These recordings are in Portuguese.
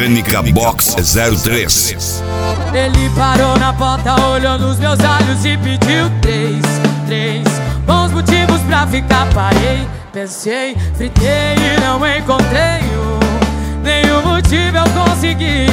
Mecânica Box 03. Ele parou na porta, olhou nos meus olhos e pediu três bons motivos pra ficar. Parei, pensei, fritei e não encontrei nenhum motivo eu consegui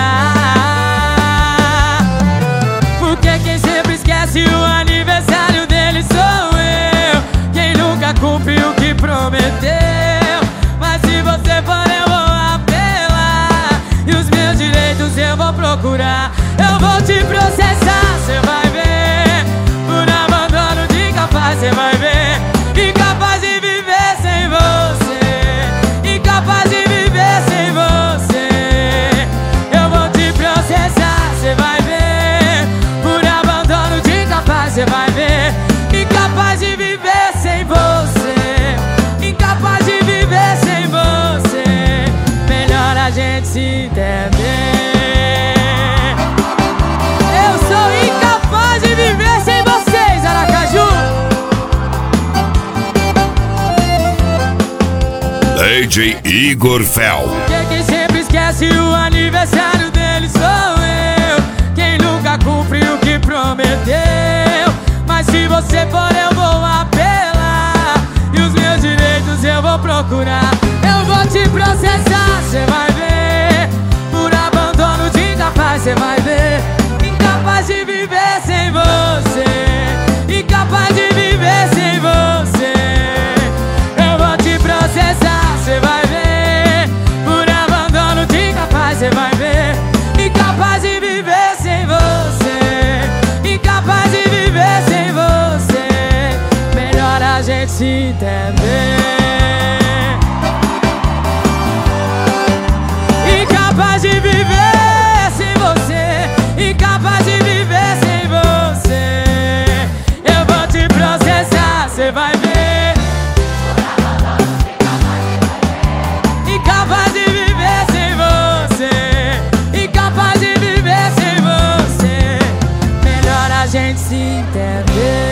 achar. Porque quem sempre esquece o aniversário dele sou eu, quem nunca cumpriu o que prometeu. Mas se você for eu vou apelar, e os meus direitos eu vou procurar. Eu vou te processar, cê vai ver, por abandono de incapaz, cê vai ver. Incapaz de viver sem você, incapaz de viver sem você. Eu vou te processar, cê vai ver, por abandono de incapaz, cê vai ver. Incapaz de viver sem você, incapaz de viver sem você. Melhor a gente se entender. DJ Igor Fel. Porque quem sempre esquece o aniversário dele sou eu, quem nunca cumpriu o que prometeu. Mas se você for eu vou apelar, e os meus direitos eu vou procurar. Eu vou te processar, cê vai ver, por abandono de incapaz, cê vai ver. Incapaz de viver sem você, incapaz de viver sem você. Eu vou te processar, cê vai ver, por abandono de incapaz, cê vai ver. Incapaz de viver sem você, incapaz de viver sem você. Melhor a gente se entender. Incapaz de viver sem você, incapaz de viver sem você. Eu vou te processar, cê vai ver. Incapaz de viver sem você, incapaz de viver sem você. Melhor a gente se entender.